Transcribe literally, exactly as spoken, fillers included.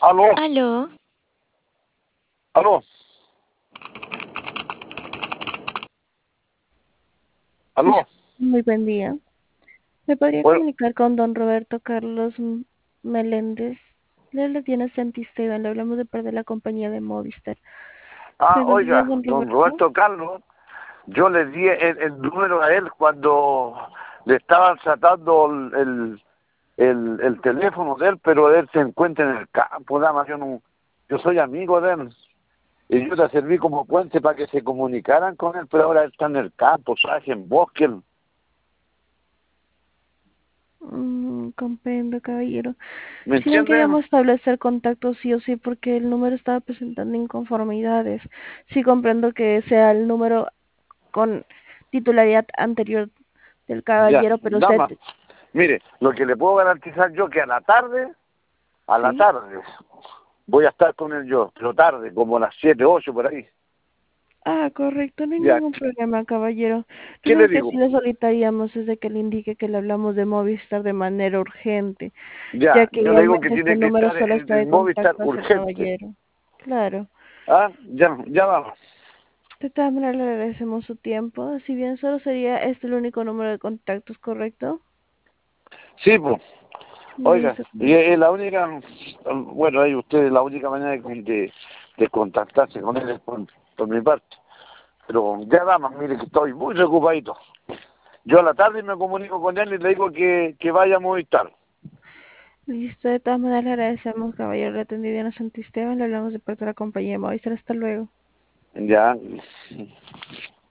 Aló, Aló, aló, aló. Muy buen día. ¿Me podría Bueno, comunicar con don Roberto Carlos M- Meléndez? Le habla Diana Santisteban, le hablamos de parte de la compañía de Movistar. ¿Se ah, encontraría oiga, don don Roberto? Roberto Carlos, yo le di el, el número a él cuando le estaban tratando el, el, el, el teléfono de él, pero él se encuentra en el campo, dama, yo no, yo soy amigo de él. Y yo le serví como puente para que se comunicaran con él, pero ahora él está en el campo, ¿sabes? En bosque. Mm, comprendo, caballero. ¿Me Si bien entiende? queríamos establecer contacto sí o sí, porque el número estaba presentando inconformidades. Sí comprendo que sea el número con titularidad anterior del Ya, caballero, pero usted, dama, mire, lo que le puedo garantizar yo que a la tarde, a la ¿sí? tarde, voy a estar con él yo, pero tarde, como a las siete, ocho por ahí. Ah, correcto, no hay Ya, ningún problema, caballero. Lo ¿qué le único que sí digo? le solicitaríamos es de que le indique que le hablamos de Movistar de manera urgente, ya Ya, que yo le digo que igualmente este tiene que número estar solo en está de el Movistar contacto hacia el urgente. caballero. Claro. Ah, ya, ya vamos. De todas maneras le agradecemos su tiempo. Si bien solo sería este el único número de contactos, ¿correcto? Sí, pues, oiga, Listo. y es la única, bueno, ahí usted, la única manera de, de, de contactarse con él es por, por mi parte. Pero ya vamos, mire que estoy muy preocupadito. Yo a la tarde me comunico con él y le digo que, que vaya a Movistar. Listo, de todas maneras le agradecemos, caballero. Le atendí Diana Santisteban, le hablamos de parte de la compañía de Movistar. Hasta luego. Ya.